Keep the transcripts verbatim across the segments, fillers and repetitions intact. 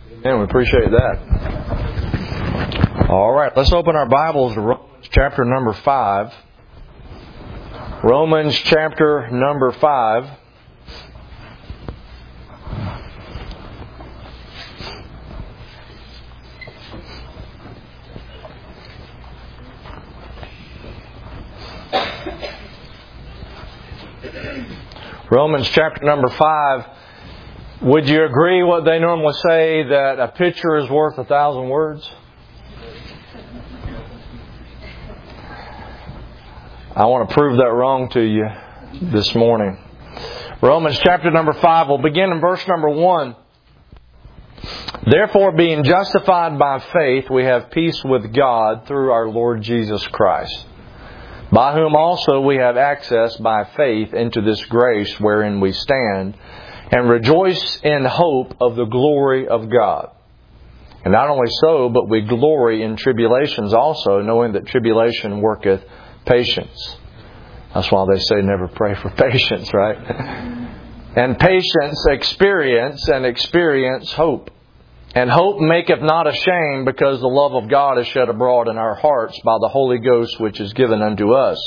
And we appreciate that. All right, let's open our Bibles to Romans chapter number five. Romans chapter number five. Romans chapter number five. Would you agree what they normally say, that a picture is worth a thousand words? I want to prove that wrong to you this morning. Romans chapter number five, we'll begin in verse number one. Therefore, being justified by faith, we have peace with God through our Lord Jesus Christ, by whom also we have access by faith into this grace wherein we stand, and rejoice in hope of the glory of God. And not only so, but we glory in tribulations also, knowing that tribulation worketh patience. That's why they say never pray for patience, right? And patience experience, and experience hope. And hope maketh not ashamed, because the love of God is shed abroad in our hearts by the Holy Ghost which is given unto us.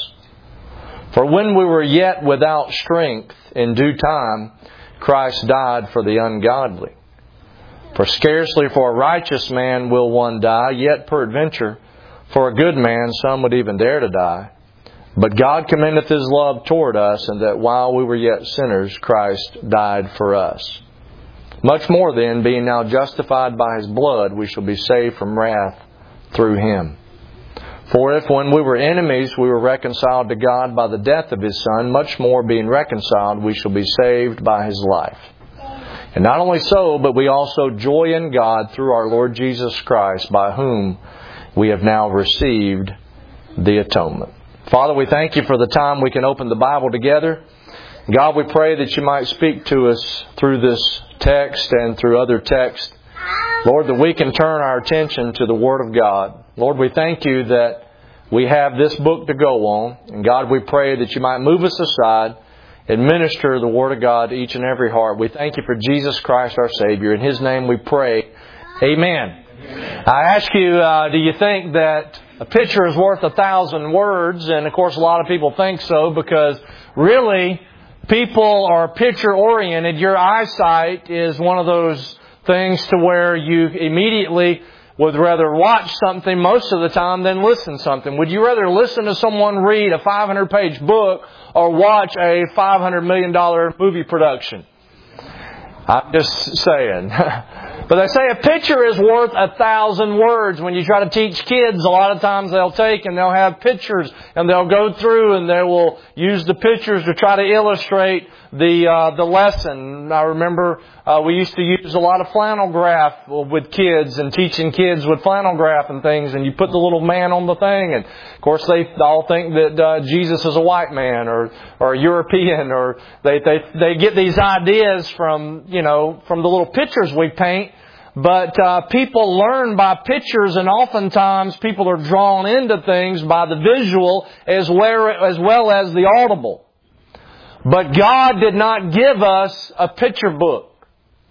For when we were yet without strength, in due time Christ died for the ungodly. For scarcely for a righteous man will one die, yet peradventure for a good man some would even dare to die. But God commendeth His love toward us, and that while we were yet sinners, Christ died for us. Much more then, being now justified by His blood, we shall be saved from wrath through Him. For if when we were enemies we were reconciled to God by the death of His Son, much more being reconciled we shall be saved by His life. And not only so, but we also joy in God through our Lord Jesus Christ, by whom we have now received the atonement. Father, we thank You for the time we can open the Bible together. God, we pray that You might speak to us through this text and through other texts. Lord, that we can turn our attention to the Word of God. Lord, we thank You that we have this book to go on. And God, we pray that You might move us aside and minister the Word of God to each and every heart. We thank You for Jesus Christ our Savior. In His name we pray. Amen. Amen. I ask you, uh, do you think that a picture is worth a thousand words? And of course a lot of people think so, because really people are picture oriented. Your eyesight is one of those things to where you immediately would rather watch something most of the time than listen to something. Would you rather listen to someone read a five hundred page book or watch a five hundred million dollars movie production? I'm just saying. But they say a picture is worth a thousand words. When you try to teach kids, a lot of times they'll take and they'll have pictures and they'll go through and they will use the pictures to try to illustrate the uh, the lesson. I remember uh, we used to use a lot of flannel graph with kids and teaching kids with flannel graph and things. And you put the little man on the thing, and of course they all think that uh, Jesus is a white man or or a European, or they they they get these ideas from you know from the little pictures we paint. But uh, people learn by pictures, and oftentimes people are drawn into things by the visual as well, as well as the audible. But God did not give us a picture book.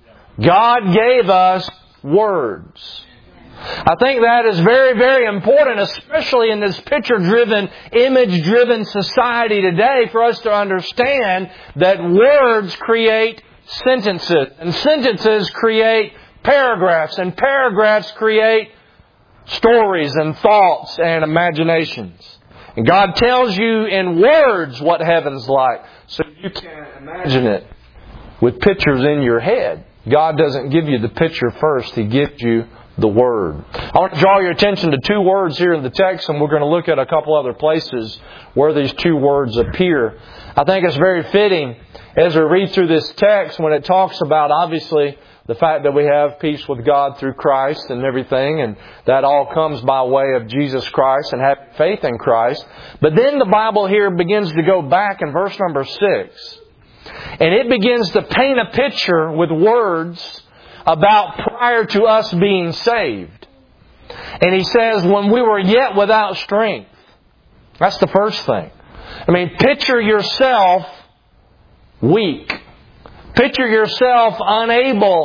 God gave us words. I think that is very, very important, especially in this picture-driven, image-driven society today, for us to understand that words create sentences, and sentences create paragraphs, and paragraphs create stories and thoughts and imaginations. And God tells you in words what heaven's like, so you can imagine it with pictures in your head. God doesn't give you the picture first. He gives you the Word. I want to draw your attention to two words here in the text, and we're going to look at a couple other places where these two words appear. I think it's very fitting as we read through this text when it talks about, obviously, the fact that we have peace with God through Christ and everything, and that all comes by way of Jesus Christ and having faith in Christ. But then the Bible here begins to go back in verse number six. And it begins to paint a picture with words about prior to us being saved. And he says, when we were yet without strength. That's the first thing. I mean, picture yourself weak. Picture yourself unable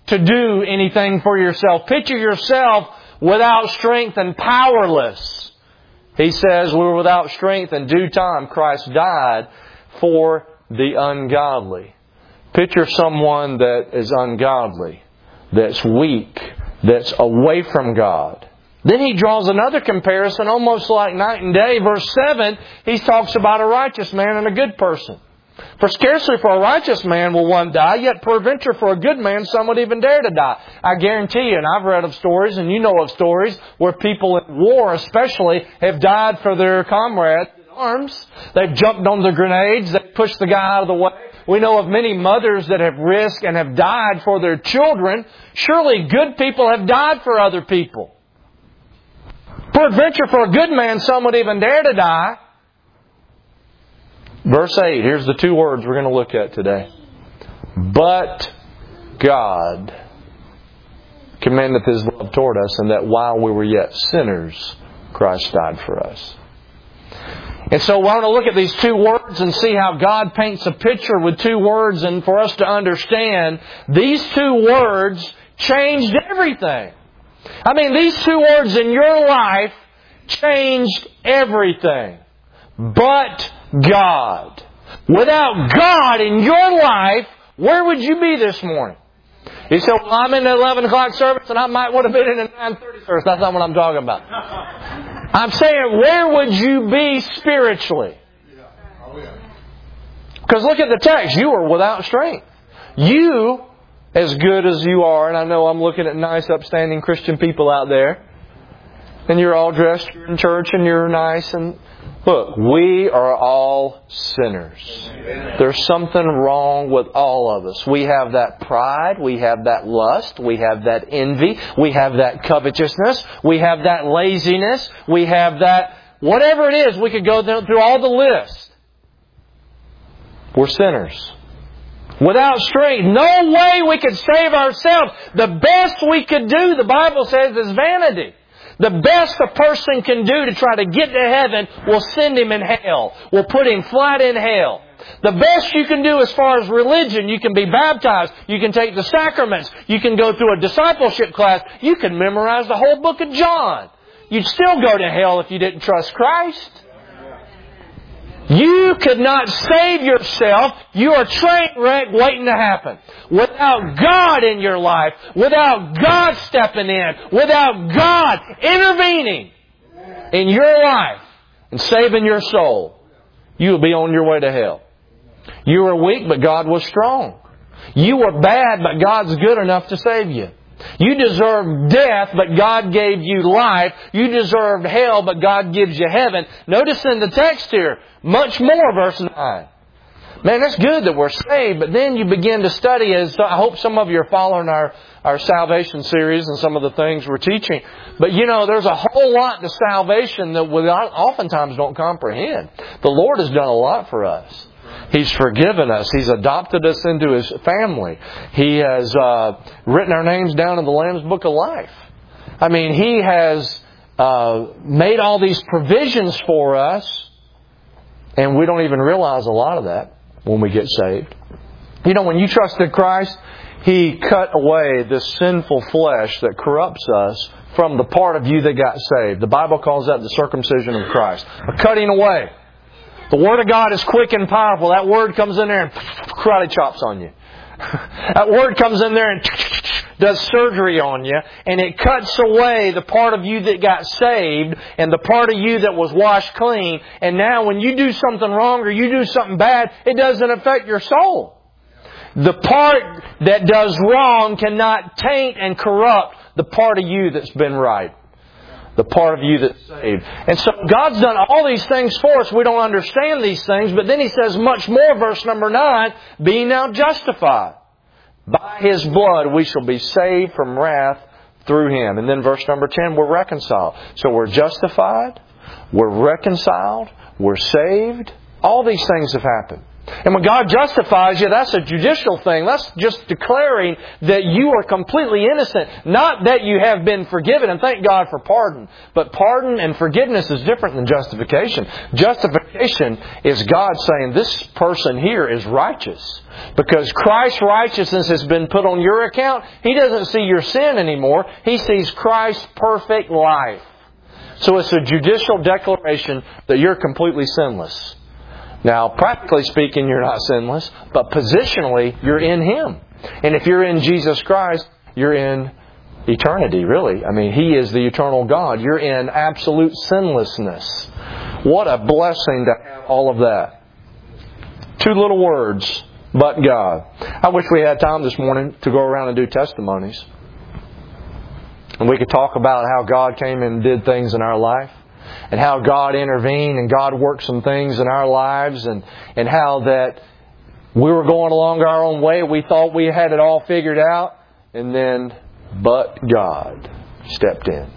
to do anything for yourself. Picture yourself without strength and powerless. He says we were without strength in due time. Christ died for the ungodly. Picture someone that is ungodly, that's weak, that's away from God. Then he draws another comparison, almost like night and day. Verse seven, he talks about a righteous man and a good person. For scarcely for a righteous man will one die, yet peradventure for a good man some would even dare to die. I guarantee you, and I've read of stories, and you know of stories, where people in war especially have died for their comrades in arms. They've jumped on the grenades, they've pushed the guy out of the way. We know of many mothers that have risked and have died for their children. Surely good people have died for other people. Peradventure for a good man some would even dare to die. Verse eight, here's the two words we're going to look at today. But God commendeth His love toward us, and that while we were yet sinners, Christ died for us. And so I want to look at these two words and see how God paints a picture with two words, and for us to understand these two words changed everything. I mean, these two words in your life changed everything. But God. Without God in your life, where would you be this morning? You say, well, I'm in the eleven o'clock service and I might would have been in the nine thirty service. That's not what I'm talking about. I'm saying, where would you be spiritually? Because look at the text. You are without strength. You, as good as you are, and I know I'm looking at nice, upstanding Christian people out there, and you're all dressed, you're in church, and you're nice, and look, we are all sinners. There's something wrong with all of us. We have that pride. We have that lust. We have that envy. We have that covetousness. We have that laziness. We have that, whatever it is, we could go through all the list. We're sinners. Without strength, no way we could save ourselves. The best we could do, the Bible says, is vanity. The best a person can do to try to get to heaven will send him in hell. Will put him flat in hell. The best you can do as far as religion, you can be baptized. You can take the sacraments. You can go through a discipleship class. You can memorize the whole book of John. You'd still go to hell if you didn't trust Christ. You could not save yourself. You are a train wreck waiting to happen. Without God in your life, without God stepping in, without God intervening in your life and saving your soul, you will be on your way to hell. You were weak, but God was strong. You were bad, but God's good enough to save you. You deserved death, but God gave you life. You deserved hell, but God gives you heaven. Notice in the text here, much more, verse nine. Man, that's good that we're saved, but then you begin to study, as I hope some of you are following our, our salvation series and some of the things we're teaching. But you know, there's a whole lot to salvation that we oftentimes don't comprehend. The Lord has done a lot for us. He's forgiven us. He's adopted us into His family. He has uh, written our names down in the Lamb's Book of Life. I mean, He has uh, made all these provisions for us, and we don't even realize a lot of that when we get saved. You know, when you trusted Christ, He cut away this sinful flesh that corrupts us from the part of you that got saved. The Bible calls that the circumcision of Christ. A cutting away. The Word of God is quick and powerful. That Word comes in there and karate chops on you. That Word comes in there and does surgery on you. And it cuts away the part of you that got saved and the part of you that was washed clean. And now when you do something wrong or you do something bad, it doesn't affect your soul. The part that does wrong cannot taint and corrupt the part of you that's been right. The part of you that's saved. And so God's done all these things for us. We don't understand these things. But then He says much more, verse number nine, being now justified. By His blood we shall be saved from wrath through Him. And then verse number ten, we're reconciled. So we're justified, we're reconciled, we're saved. All these things have happened. And when God justifies you, that's a judicial thing. That's just declaring that you are completely innocent. Not that you have been forgiven, and thank God for pardon. But pardon and forgiveness is different than justification. Justification is God saying, this person here is righteous. Because Christ's righteousness has been put on your account, He doesn't see your sin anymore. He sees Christ's perfect life. So it's a judicial declaration that you're completely sinless. Now, practically speaking, you're not sinless, but positionally, you're in Him. And if you're in Jesus Christ, you're in eternity, really. I mean, He is the eternal God. You're in absolute sinlessness. What a blessing to have all of that. Two little words, but God. I wish we had time this morning to go around and do testimonies. And we could talk about how God came and did things in our life. And how God intervened and God worked some things in our lives. And, and how that we were going along our own way. We thought we had it all figured out. And then, but God stepped in.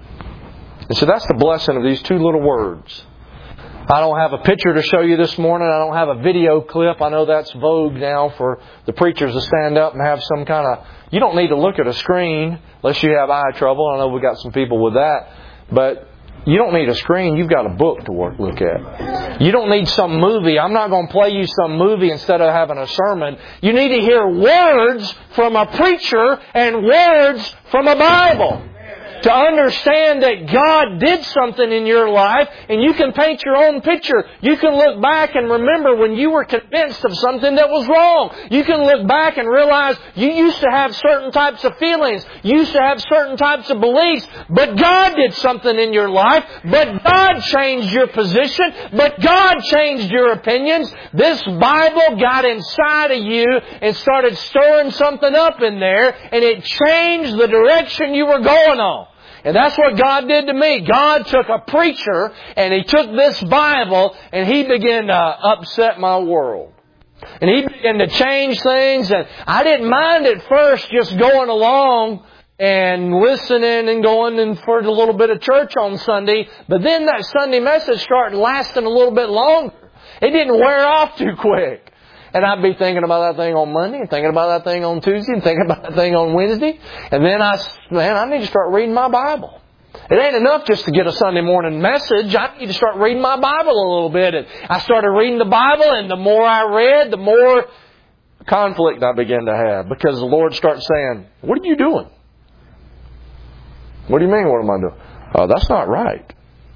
And so that's the blessing of these two little words. I don't have a picture to show you this morning. I don't have a video clip. I know that's vogue now for the preachers to stand up and have some kind of... You don't need to look at a screen unless you have eye trouble. I know we've got some people with that. But you don't need a screen. You've got a book to work, look at. You don't need some movie. I'm not going to play you some movie instead of having a sermon. You need to hear words from a preacher and words from a Bible. To understand that God did something in your life and you can paint your own picture. You can look back and remember when you were convinced of something that was wrong. You can look back and realize you used to have certain types of feelings. You used to have certain types of beliefs. But God did something in your life. But God changed your position. But God changed your opinions. This Bible got inside of you and started stirring something up in there. And it changed the direction you were going on. And that's what God did to me. God took a preacher and He took this Bible and He began to upset my world. And He began to change things. And I didn't mind at first just going along and listening and going in for a little bit of church on Sunday. But then that Sunday message started lasting a little bit longer. It didn't wear off too quick. And I'd be thinking about that thing on Monday, and thinking about that thing on Tuesday, and thinking about that thing on Wednesday. And then I, man, I need to start reading my Bible. It ain't enough just to get a Sunday morning message. I need to start reading my Bible a little bit. And I started reading the Bible, and the more I read, the more conflict I began to have. Because the Lord starts saying, what are you doing? What do you mean, what am I doing? Oh, that's not right.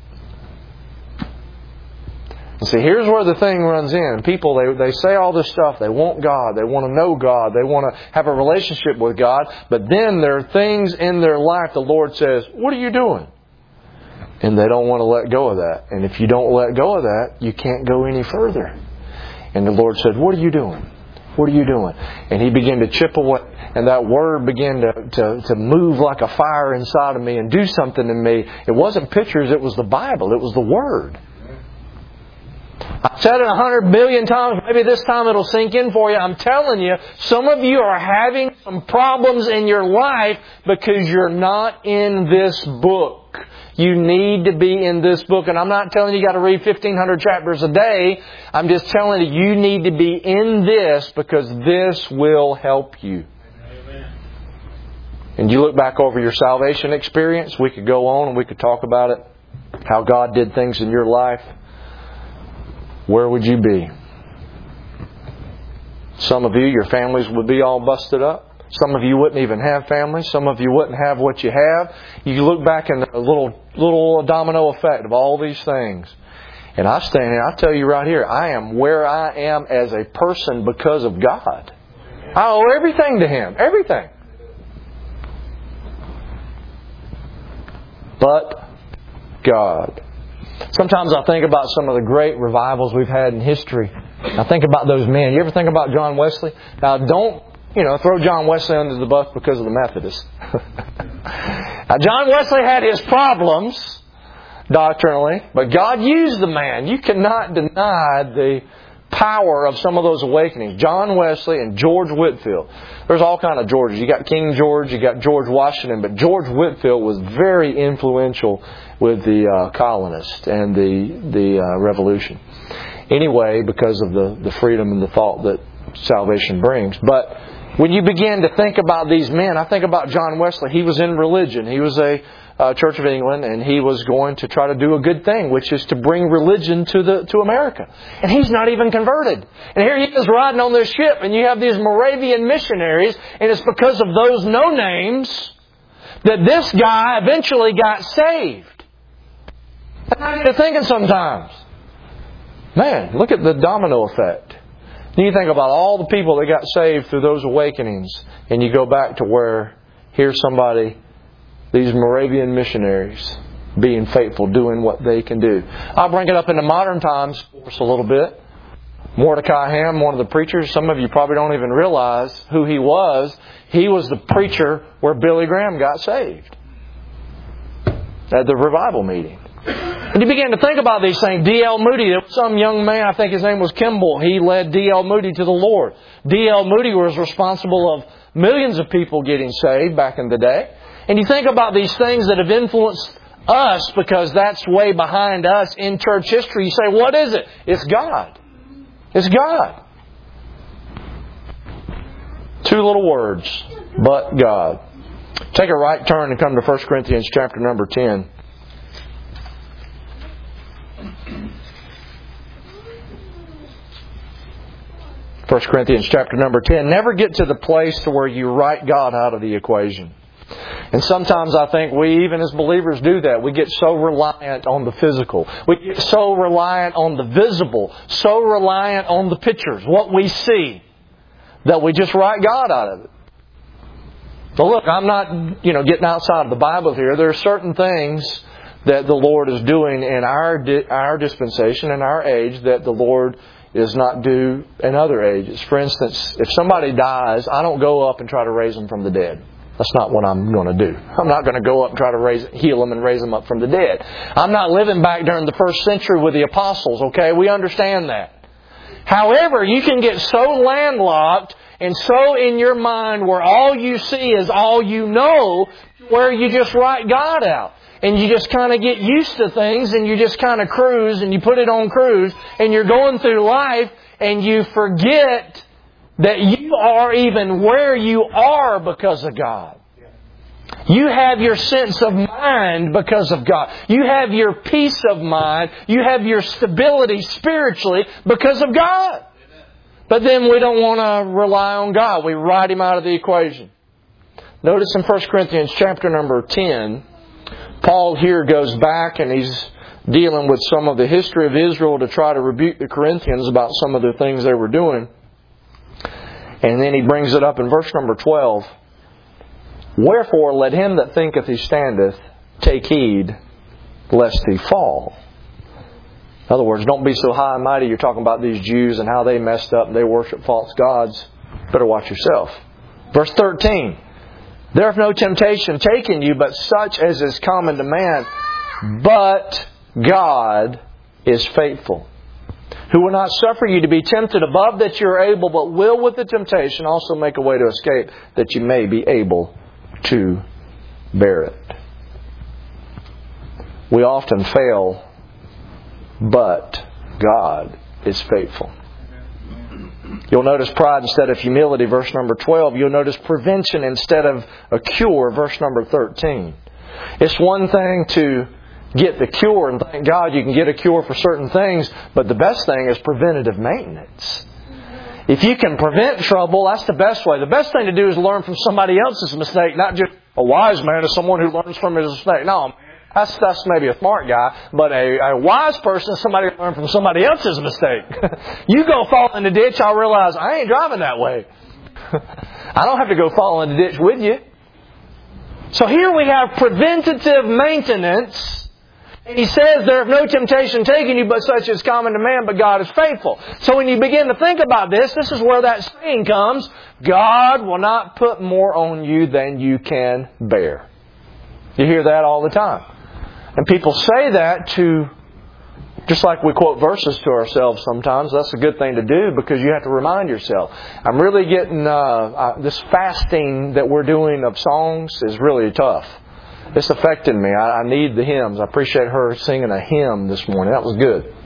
And see, here's where the thing runs in. People, they, they say all this stuff. They want God. They want to know God. They want to have a relationship with God. But then there are things in their life the Lord says, what are you doing? And they don't want to let go of that. And if you don't let go of that, you can't go any further. And the Lord said, what are you doing? What are you doing? And He began to chip away. And that Word began to, to, to move like a fire inside of me and do something in me. It wasn't pictures. It was the Bible. It was the Word. I've said it a hundred billion times. Maybe this time it'll sink in for you. I'm telling you, some of you are having some problems in your life because you're not in this book. You need to be in this book. And I'm not telling you you got to read fifteen hundred chapters a day. I'm just telling you you need to be in this because this will help you. Amen. And you look back over your salvation experience. We could go on and we could talk about it. How God did things in your life. Where would you be? Some of you, your families would be all busted up. Some of you wouldn't even have families. Some of you wouldn't have what you have. You look back in a little little domino effect of all these things. And I stand here, I tell you right here, I am where I am as a person because of God. I owe everything to Him. Everything. But God. Sometimes I think about some of the great revivals we've had in history. I think about those men. You ever think about John Wesley? Now, don't, you know, throw John Wesley under the bus because of the Methodists. Now, John Wesley had his problems doctrinally, but God used the man. You cannot deny the power of some of those awakenings. John Wesley and George Whitefield. There's all kind of Georges. You got King George, you got George Washington, but George Whitefield was very influential with the uh, colonists and the the uh, revolution. anyway because of the, the freedom and the thought that salvation brings. But when you begin to think about these men, I think about John Wesley. He was in religion. He was a uh, Church of England, and he was going to try to do a good thing, which is to bring religion to the to America. And he's not even converted. And here he is riding on this ship, and you have these Moravian missionaries, and it's because of those no-names that this guy eventually got saved. And I get to thinking sometimes, man, look at the domino effect. Then you think about all the people that got saved through those awakenings, and you go back to where here's somebody, these Moravian missionaries, being faithful, doing what they can do. I'll bring it up into modern times for us a little bit. Mordecai Ham, one of the preachers, some of you probably don't even realize who he was. He was the preacher where Billy Graham got saved at the revival meeting. And you begin to think about these things. D L Moody, some young man, I think his name was Kimball, he led D L Moody to the Lord. D L Moody was responsible of millions of people getting saved back in the day. And you think about these things that have influenced us because that's way behind us in church history. You say, what is it? It's God. It's God. Two little words. But God. Take a right turn and come to First Corinthians chapter number ten. First Corinthians chapter number ten. Never get to the place to where you write God out of the equation. And sometimes I think we, even as believers, do that. We get so reliant on the physical. We get so reliant on the visible. So reliant on the pictures, what we see, that we just write God out of it. So look, I'm not, you know, getting outside of the Bible here. There are certain things that the Lord is doing in our our dispensation, in our age, that the Lord is not due in other ages. For instance, if somebody dies, I don't go up and try to raise them from the dead. That's not what I'm going to do. I'm not going to go up and try to raise, heal them and raise them up from the dead. I'm not living back during the first century with the apostles, okay? We understand that. However, you can get so landlocked and so in your mind where all you see is all you know, where you just write God out. And you just kind of get used to things and you just kind of cruise and you put it on cruise and you're going through life and you forget that you are even where you are because of God. You have your sense of mind because of God. You have your peace of mind. You have your stability spiritually because of God. But then we don't want to rely on God. We write Him out of the equation. Notice in First Corinthians chapter number ten, Paul here goes back and he's dealing with some of the history of Israel to try to rebuke the Corinthians about some of the things they were doing. And then he brings it up in verse number twelve. Wherefore let him that thinketh he standeth take heed lest he fall. In other words, don't be so high and mighty. You're talking about these Jews and how they messed up and they worship false gods. Better watch yourself. Verse thirteen. There hath no temptation taken you, but such as is common to man. But God is faithful, who will not suffer you to be tempted above that you are able, but will with the temptation also make a way to escape, that you may be able to bear it. We often fail, but God is faithful. You'll notice pride instead of humility, verse number twelve. You'll notice prevention instead of a cure, verse number thirteen. It's one thing to get the cure, and thank God you can get a cure for certain things, but the best thing is preventative maintenance. If you can prevent trouble, that's the best way. The best thing to do is learn from somebody else's mistake, not just a wise man is someone who learns from his mistake. No, that's, that's maybe a smart guy, but a, a wise person is somebody who learns from somebody else's mistake. You go fall in the ditch, I'll realize I ain't driving that way. I don't have to go fall in the ditch with you. So here we have preventative maintenance. And he says, there hath no temptation taken you, but such is common to man, but God is faithful. So when you begin to think about this, this is where that saying comes, God will not put more on you than you can bear. You hear that all the time. And people say that to, just like we quote verses to ourselves sometimes, that's a good thing to do because you have to remind yourself. I'm really getting, uh, uh, this fasting that we're doing of songs is really tough. It's affecting me. I, I need the hymns. I appreciate her singing a hymn this morning. That was good.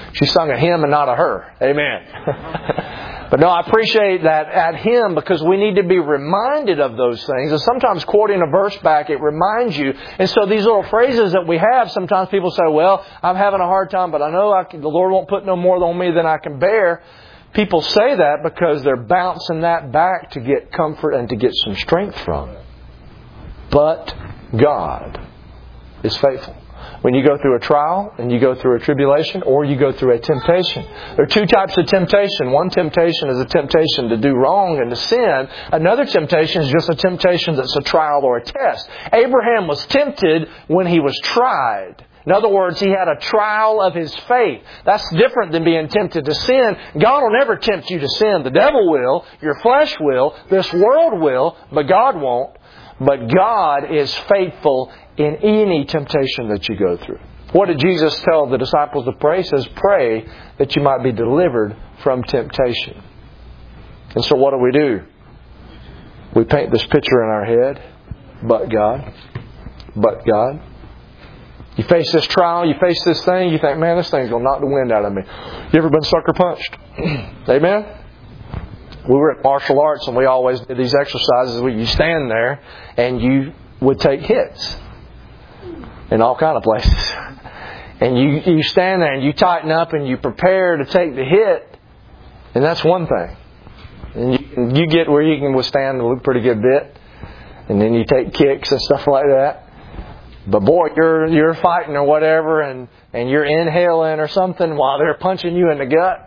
She sung a hymn and not a her. Amen. But no, I appreciate that at him because we need to be reminded of those things. And sometimes quoting a verse back, it reminds you. And so these little phrases that we have, sometimes people say, well, I'm having a hard time, but I know I can, the Lord won't put no more on me than I can bear. People say that because they're bouncing that back to get comfort and to get some strength from. But God is faithful. When you go through a trial and you go through a tribulation or you go through a temptation. There are two types of temptation. One temptation is a temptation to do wrong and to sin. Another temptation is just a temptation that's a trial or a test. Abraham was tempted when he was tried. In other words, he had a trial of his faith. That's different than being tempted to sin. God will never tempt you to sin. The devil will. Your flesh will. This world will. But God won't. But God is faithful in any temptation that you go through. What did Jesus tell the disciples to pray? He says, pray that you might be delivered from temptation. And so what do we do? We paint this picture in our head. But God. But God. You face this trial, you face this thing, you think, man, this thing's going to knock the wind out of me. You ever been sucker punched? Amen? We were at martial arts and we always did these exercises where you stand there and you would take hits in all kind of places. And you, you stand there and you tighten up and you prepare to take the hit. And that's one thing. And you, you get where you can withstand a pretty good bit. And then you take kicks and stuff like that. But boy, you're you're fighting or whatever and, and you're inhaling or something while they're punching you in the gut.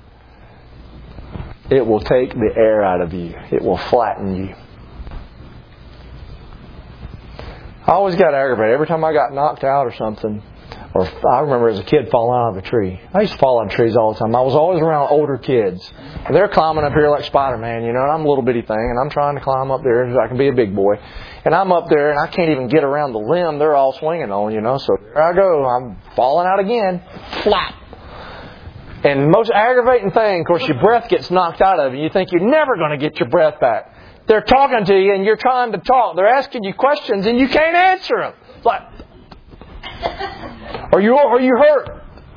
It will take the air out of you. It will flatten you. I always got aggravated. Every time I got knocked out or something, or I remember as a kid falling out of a tree. I used to fall out of trees all the time. I was always around older kids. And they're climbing up here like Spider-Man, you know, and I'm a little bitty thing, and I'm trying to climb up there so I can be a big boy. And I'm up there, and I can't even get around the limb they're all swinging on, you know. So there I go. I'm falling out again. Flap. And most aggravating thing, of course, your breath gets knocked out of you. You think you're never going to get your breath back. They're talking to you and you're trying to talk. They're asking you questions and you can't answer them. It's like, are you, are you hurt?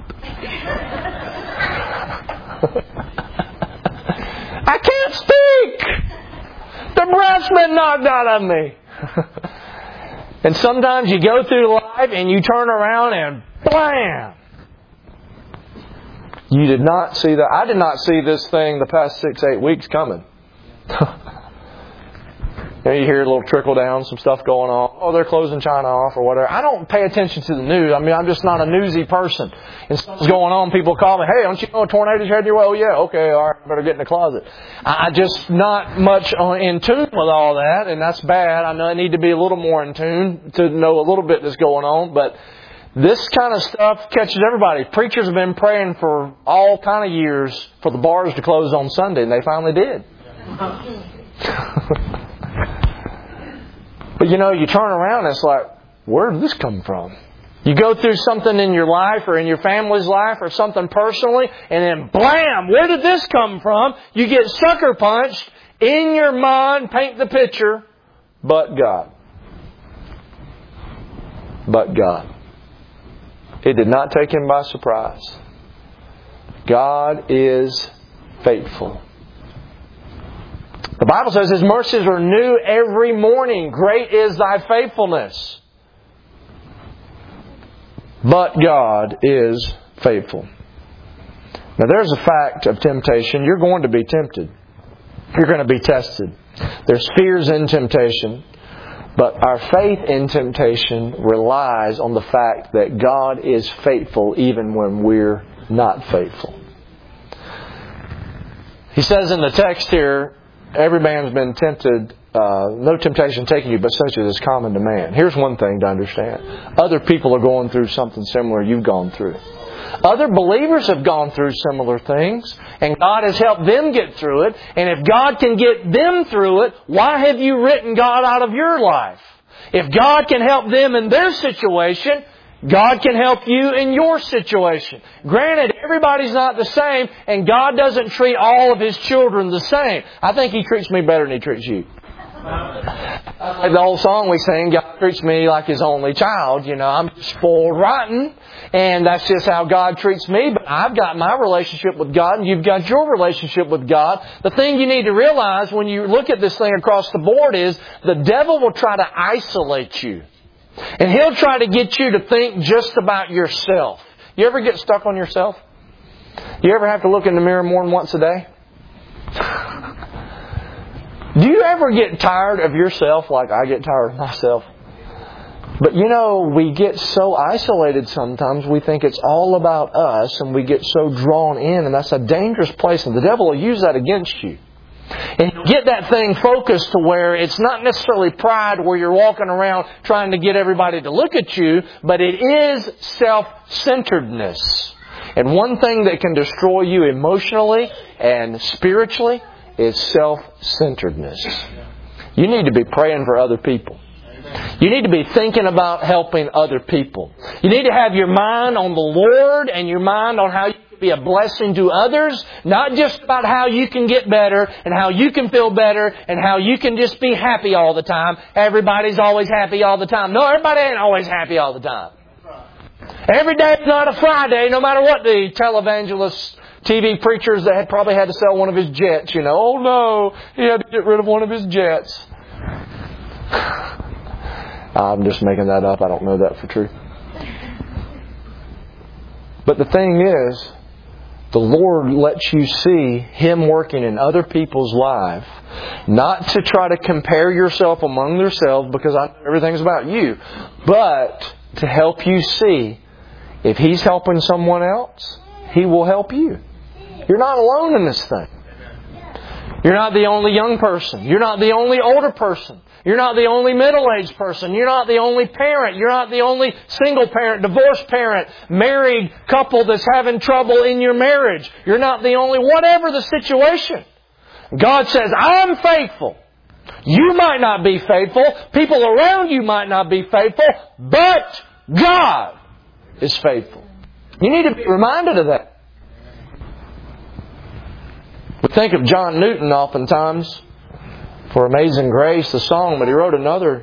I can't speak. The breath's been knocked out of me. And sometimes you go through life and you turn around and blam! You did not see that. I did not see this thing the past six, eight weeks coming. You know, you hear a little trickle down, some stuff going on. Oh, they're closing China off or whatever. I don't pay attention to the news. I mean, I'm just not a newsy person. And stuff's going on. People call me, hey, don't you know a tornado's headed your way? Oh, yeah, okay, all right, better get in the closet. I just not much in tune with all that, and that's bad. I know I need to be a little more in tune to know a little bit that's going on, but this kind of stuff catches everybody. Preachers have been praying for all kind of years for the bars to close on Sunday, and they finally did. But you know, you turn around and it's like, where did this come from? You go through something in your life or in your family's life or something personally, and then blam, where did this come from? You get sucker punched. In your mind, paint the picture. But God. But God. It did not take him by surprise. God is faithful. The Bible says His mercies are new every morning. Great is Thy faithfulness. But God is faithful. Now there's a fact of temptation. You're going to be tempted. You're going to be tested. There's fears in temptation. But our faith in temptation relies on the fact that God is faithful even when we're not faithful. He says in the text here, every man's been tempted, uh, no temptation taking you, but such as is common to man. Here's one thing to understand. Other people are going through something similar you've gone through. Other believers have gone through similar things, and God has helped them get through it. And if God can get them through it, why have you written God out of your life? If God can help them in their situation, God can help you in your situation. Granted, everybody's not the same, and God doesn't treat all of His children the same. I think He treats me better than He treats you. Like the old song we sing, God treats me like His only child. You know, I'm spoiled rotten, and that's just how God treats me. But I've got my relationship with God, and you've got your relationship with God. The thing you need to realize when you look at this thing across the board is the devil will try to isolate you. And he'll try to get you to think just about yourself. You ever get stuck on yourself? You ever have to look in the mirror more than once a day? Do you ever get tired of yourself like I get tired of myself? But you know, we get so isolated sometimes, we think it's all about us, and we get so drawn in, and that's a dangerous place, and the devil will use that against you. And you get that thing focused to where it's not necessarily pride where you're walking around trying to get everybody to look at you, but it is self-centeredness. And one thing that can destroy you emotionally and spiritually is self-centeredness. You need to be praying for other people. You need to be thinking about helping other people. You need to have your mind on the Lord and your mind on how you can be a blessing to others. Not just about how you can get better and how you can feel better and how you can just be happy all the time. Everybody's always happy all the time. No, everybody ain't always happy all the time. Every day is not a Friday, no matter what the televangelists, T V preachers that had probably had to sell one of his jets, you know. Oh no, he had to get rid of one of his jets. I'm just making that up. I don't know that for true. But the thing is, the Lord lets you see Him working in other people's lives, not to try to compare yourself among yourselves because I, everything's about you, but to help you see if He's helping someone else, He will help you. You're not alone in this thing. You're not the only young person. You're not the only older person. You're not the only middle-aged person. You're not the only parent. You're not the only single parent, divorced parent, married couple that's having trouble in your marriage. You're not the only, whatever the situation. God says, I'm faithful. You might not be faithful. People around you might not be faithful. But God is faithful. You need to be reminded of that. We think of John Newton oftentimes for Amazing Grace, the song, but he wrote another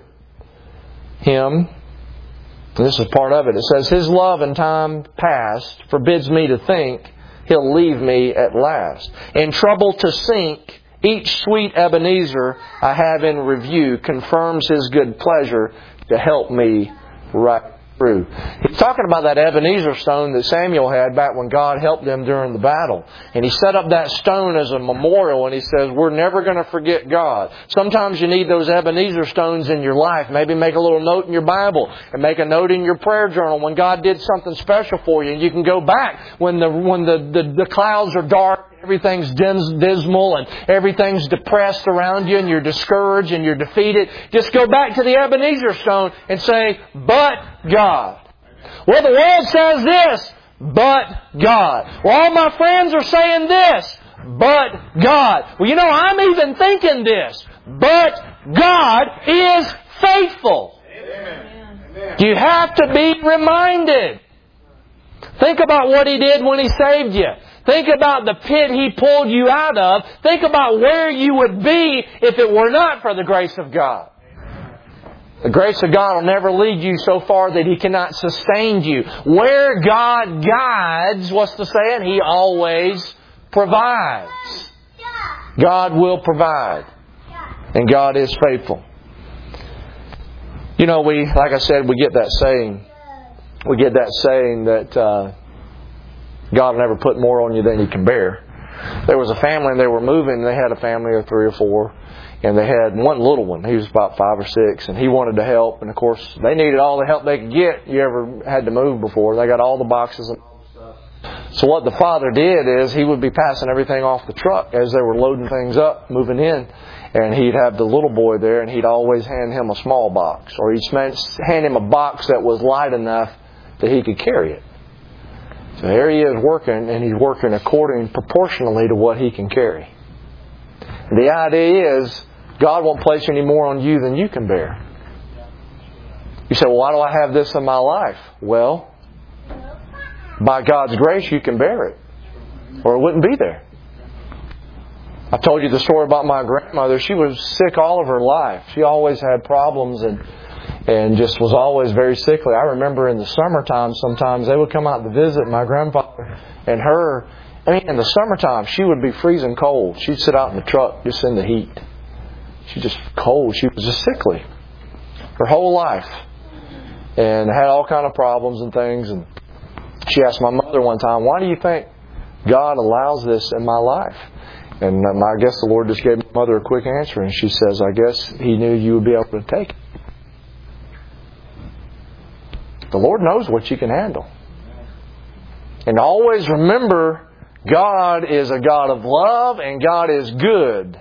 hymn. And this is part of it. It says, His love in time past forbids me to think He'll leave me at last. In trouble to sink, each sweet Ebenezer I have in review confirms His good pleasure to help me right through. He's talking about that Ebenezer stone that Samuel had back when God helped them during the battle. And he set up that stone as a memorial, and he says, we're never going to forget God. Sometimes you need those Ebenezer stones in your life. Maybe make a little note in your Bible and make a note in your prayer journal when God did something special for you. And you can go back when the when the, the, the clouds are dark, everything's dismal and everything's depressed around you and you're discouraged and you're defeated. Just go back to the Ebenezer stone and say, but God. Well, the world says this, but God. Well, all my friends are saying this, but God. Well, you know, I'm even thinking this, but God is faithful. Amen. You have to be reminded. Think about what He did when He saved you. Think about the pit He pulled you out of. Think about where you would be if it were not for the grace of God. The grace of God will never lead you so far that He cannot sustain you. Where God guides, what's the saying? He always provides. God will provide. And God is faithful. You know, we, like I said, we get that saying. We get that saying that uh, God will never put more on you than you can bear. There was a family and they were moving. And they had a family of three or four. And they had one little one. He was about five or six. And he wanted to help. And of course, they needed all the help they could get. You ever had to move before? They got all the boxes and all the stuff. So what the father did is he would be passing everything off the truck as they were loading things up, moving in. And he'd have the little boy there and he'd always hand him a small box. Or he'd hand him a box that was light enough that he could carry it. So there he is working, and he's working according, proportionally to what he can carry. The idea is, God won't place any more on you than you can bear. You say, well, why do I have this in my life? Well, by God's grace, you can bear it. Or it wouldn't be there. I told you the story about my grandmother. She was sick all of her life. She always had problems and and just was always very sickly. I remember in the summertime sometimes they would come out to visit my grandfather and her. I mean, in the summertime, she would be freezing cold. She'd sit out in the truck just in the heat. She just cold. She was just sickly her whole life and had all kind of problems and things. And she asked my mother one time, "Why do you think God allows this in my life?" And um, I guess the Lord just gave my mother a quick answer. And she says, "I guess He knew you would be able to take it." The Lord knows what you can handle. And always remember, God is a God of love and God is good.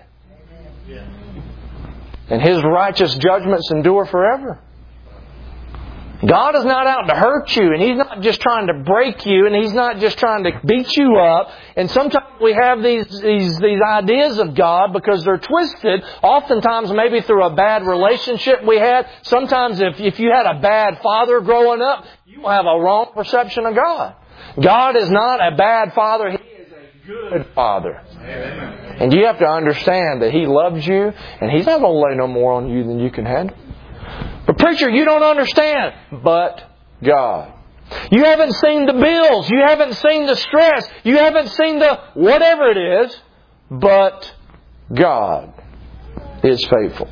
And His righteous judgments endure forever. God is not out to hurt you, and He's not just trying to break you, and He's not just trying to beat you up. And sometimes we have these, these, these ideas of God because they're twisted. Oftentimes maybe through a bad relationship we had. Sometimes if, if you had a bad father growing up, you will have a wrong perception of God. God is not a bad father. He is a good father. Amen. And you have to understand that He loves you, and He's not going to lay no more on you than you can handle. But preacher, you don't understand. But God. You haven't seen the bills. You haven't seen the stress. You haven't seen the whatever it is. But God is faithful.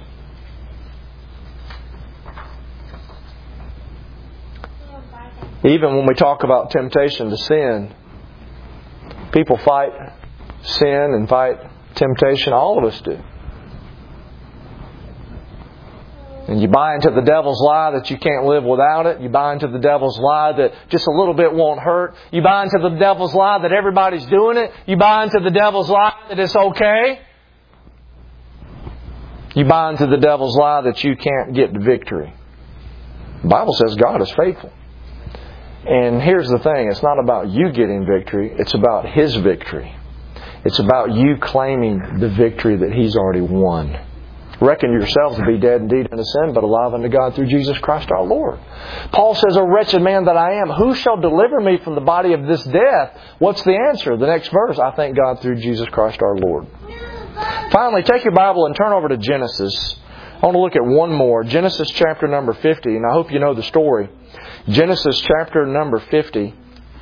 Even when we talk about temptation to sin, people fight sin and fight temptation. All of us do. And you buy into the devil's lie that you can't live without it. You buy into the devil's lie that just a little bit won't hurt. You buy into the devil's lie that everybody's doing it. You buy into the devil's lie that it's okay. You buy into the devil's lie that you can't get the victory. The Bible says God is faithful. And here's the thing. It's not about you getting victory. It's about His victory. It's about you claiming the victory that He's already won. Reckon yourselves to be dead indeed unto sin, but alive unto God through Jesus Christ our Lord. Paul says, "O wretched man that I am, who shall deliver me from the body of this death?" What's the answer? The next verse, "I thank God through Jesus Christ our Lord." Finally, take your Bible and turn over to Genesis. I want to look at one more. Genesis chapter number fifty, and I hope you know the story. Genesis chapter number fifty.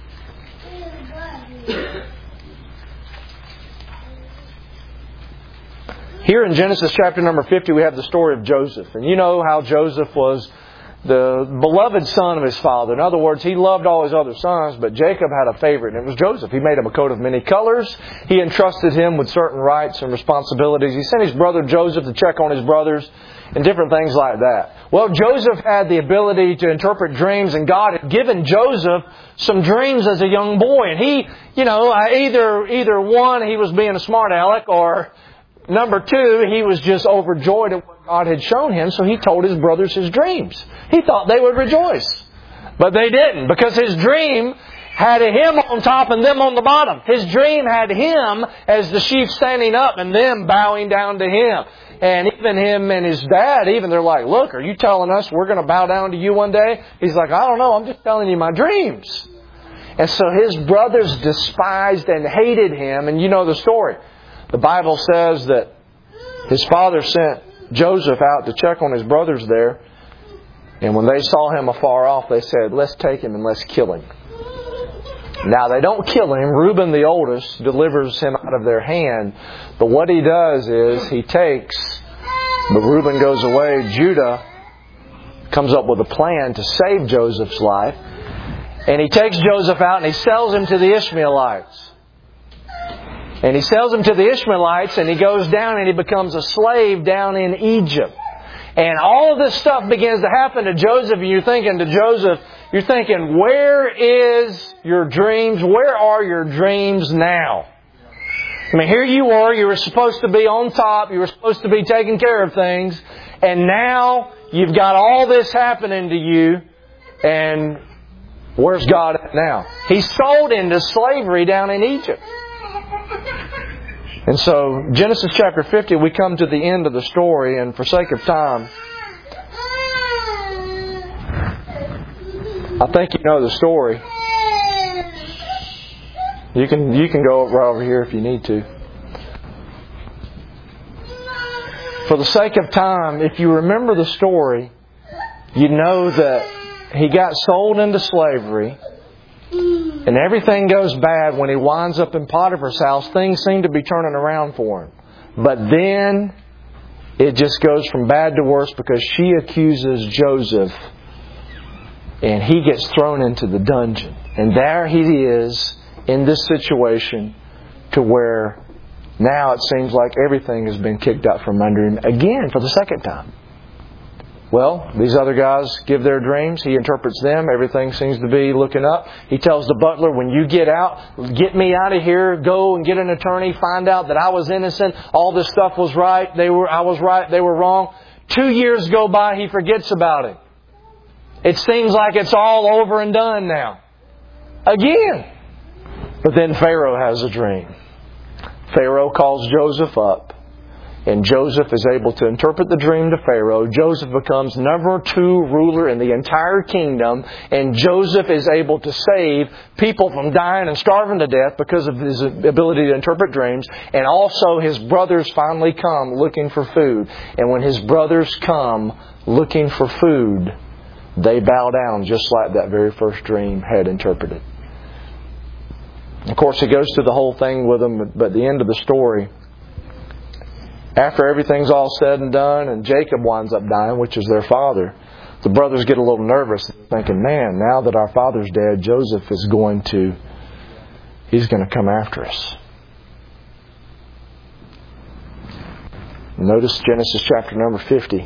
Here in Genesis chapter number fifty, we have the story of Joseph. And you know how Joseph was the beloved son of his father. In other words, he loved all his other sons, but Jacob had a favorite, and it was Joseph. He made him a coat of many colors. He entrusted him with certain rights and responsibilities. He sent his brother Joseph to check on his brothers and different things like that. Well, Joseph had the ability to interpret dreams, and God had given Joseph some dreams as a young boy. And he, you know, either, either one, he was being a smart aleck, or number two, he was just overjoyed at what God had shown him, so he told his brothers his dreams. He thought they would rejoice. But they didn't, because his dream had him on top and them on the bottom. His dream had him as the sheep standing up and them bowing down to him. And even him and his dad, even they're like, "Look, are you telling us we're going to bow down to you one day?" He's like, "I don't know, I'm just telling you my dreams." And so his brothers despised and hated him, and you know the story. The Bible says that his father sent Joseph out to check on his brothers there. And when they saw him afar off, they said, "Let's take him and let's kill him." Now, they don't kill him. Reuben, the oldest, delivers him out of their hand. But what he does is he takes, but Reuben goes away. Judah comes up with a plan to save Joseph's life. And he takes Joseph out and he sells him to the Ishmaelites. And he sells him to the Ishmaelites, and he goes down and he becomes a slave down in Egypt. And all of this stuff begins to happen to Joseph, and you're thinking to Joseph, you're thinking, where is your dreams? Where are your dreams now? I mean, here you are, you were supposed to be on top, you were supposed to be taking care of things, and now you've got all this happening to you, and where's God at now? He's sold into slavery down in Egypt. And so, Genesis chapter fifty, we come to the end of the story, and for sake of time, I think you know the story. You can you can go right over here if you need to. For the sake of time, if you remember the story, you know that he got sold into slavery. And everything goes bad when he winds up in Potiphar's house. Things seem to be turning around for him. But then it just goes from bad to worse because she accuses Joseph. And he gets thrown into the dungeon. And there he is in this situation to where now it seems like everything has been kicked out from under him again for the second time. Well, these other guys give their dreams. He interprets them. Everything seems to be looking up. He tells the butler, when you get out, get me out of here. Go and get an attorney. Find out that I was innocent. All this stuff was right. They were, I was right. They were wrong. Two years go by. He forgets about it. It seems like it's all over and done now. Again. But then Pharaoh has a dream. Pharaoh calls Joseph up. And Joseph is able to interpret the dream to Pharaoh. Joseph becomes number two ruler in the entire kingdom. And Joseph is able to save people from dying and starving to death because of his ability to interpret dreams. And also his brothers finally come looking for food. And when his brothers come looking for food, they bow down just like that very first dream had interpreted. Of course, he goes through the whole thing with them, but at the end of the story, after everything's all said and done and Jacob winds up dying, which is their father, the brothers get a little nervous, thinking, man, now that our father's dead, Joseph is going to, he's going to come after us. Notice Genesis chapter number fifty.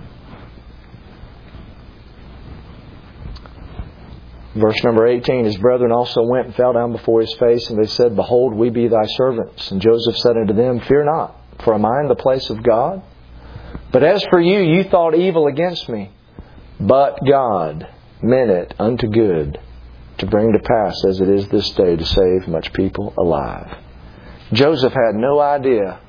Verse number eighteen, his brethren also went and fell down before his face, and they said, behold, we be thy servants. And Joseph said unto them, fear not. For am I in the place of God? But as for you, you thought evil against me. But God meant it unto good, to bring to pass as it is this day, to save much people alive. Joseph had no idea.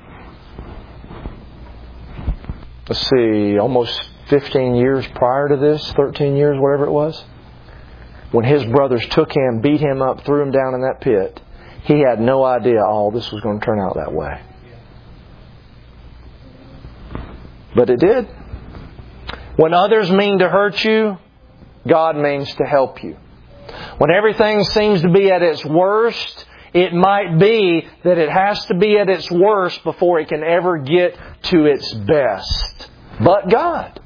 Let's see, almost fifteen years prior to this, thirteen years, whatever it was, when his brothers took him, beat him up, threw him down in that pit, he had no idea all this was going to turn out that way. But it did. When others mean to hurt you, God means to help you. When everything seems to be at its worst, it might be that it has to be at its worst before it can ever get to its best. But God.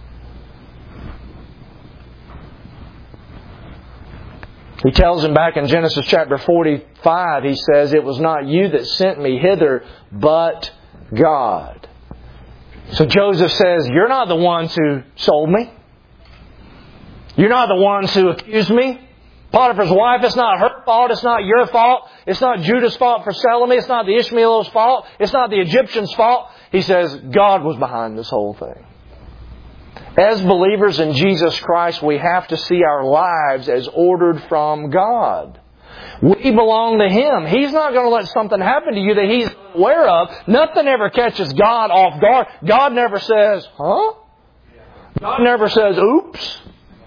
He tells him back in Genesis chapter forty-five, he says, it was not you that sent me hither, but God. So Joseph says, you're not the ones who sold me. You're not the ones who accused me. Potiphar's wife, it's not her fault. It's not your fault. It's not Judah's fault for selling me. It's not the Ishmael's fault. It's not the Egyptian's fault. He says, God was behind this whole thing. As believers in Jesus Christ, we have to see our lives as ordered from God. We belong to Him. He's not going to let something happen to you that He's aware of. Nothing ever catches God off guard. God never says, huh? God never says, oops.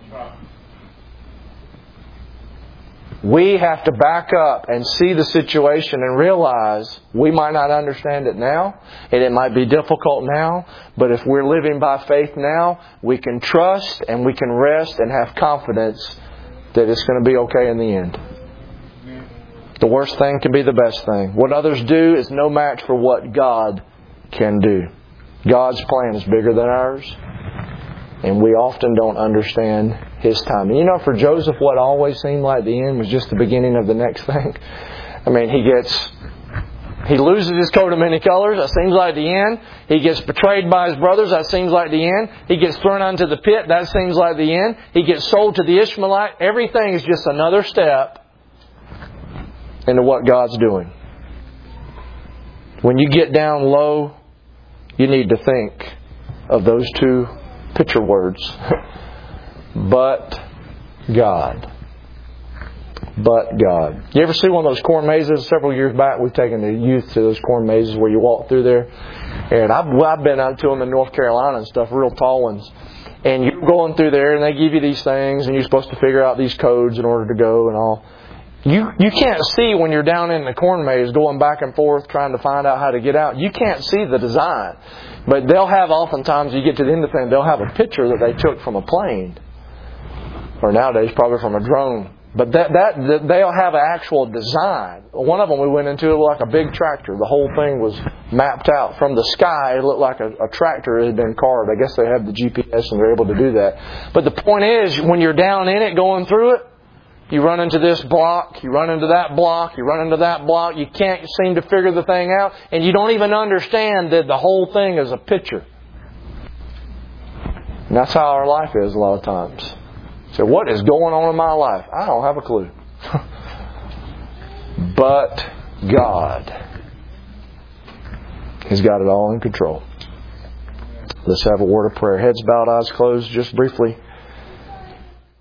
We have to back up and see the situation and realize we might not understand it now, and it might be difficult now, but if we're living by faith now, we can trust and we can rest and have confidence that it's going to be okay in the end. The worst thing can be the best thing. What others do is no match for what God can do. God's plan is bigger than ours, and we often don't understand His time. And you know, for Joseph, what always seemed like the end was just the beginning of the next thing. I mean, he gets, he loses his coat of many colors. That seems like the end. He gets betrayed by his brothers. That seems like the end. He gets thrown into the pit. That seems like the end. He gets sold to the Ishmaelite. Everything is just another step into what God's doing. When you get down low, you need to think of those two picture words. But God. But God. You ever see one of those corn mazes? Several years back, we've taken the youth to those corn mazes where you walk through there. And I've, I've been out to them in North Carolina and stuff, real tall ones. And you're going through there and they give you these things and you're supposed to figure out these codes in order to go and all. You you can't see when you're down in the corn maze going back and forth trying to find out how to get out. You can't see the design. But they'll have, oftentimes, you get to the end of the thing, they'll have a picture that they took from a plane. Or nowadays, probably from a drone. But that that they'll have an actual design. One of them we went into, it looked like a big tractor. The whole thing was mapped out. From the sky, it looked like a, a tractor had been carved. I guess they have the G P S and they're able to do that. But the point is, when you're down in it, going through it, you run into this block, you run into that block, you run into that block. You can't seem to figure the thing out. And you don't even understand that the whole thing is a picture. And that's how our life is a lot of times. So what is going on in my life? I don't have a clue. But God has got it all in control. Let's have a word of prayer. Heads bowed, eyes closed, just briefly.